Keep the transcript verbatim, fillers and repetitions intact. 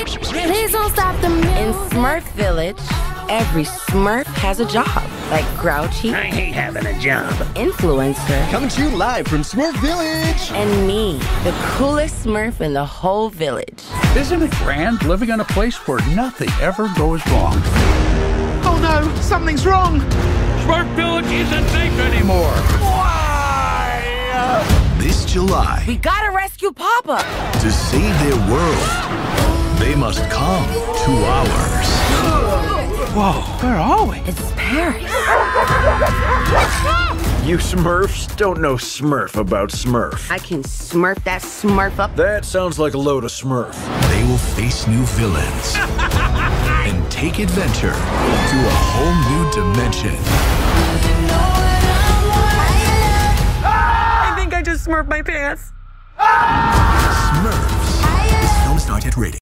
Please don't stop the music. In Smurf Village, every Smurf has a job. Like Grouchy. I hate having a job. Influencer. Coming to you live from Smurf Village. And me, the coolest Smurf in the whole village. Isn't it grand living in a place where nothing ever goes wrong? Oh no, something's wrong. Smurf Village isn't safe anymore. Why? This July, We gotta rescue Papa. to save their world, they must come to ours. Whoa, where are we? It's Paris. You Smurfs don't know Smurf about Smurf. I can smurf that Smurf up. That sounds like a load of Smurf. They will face new villains and take adventure to a whole new dimension. I think I just smurfed my pants. Smurfs. This film is not yet rated.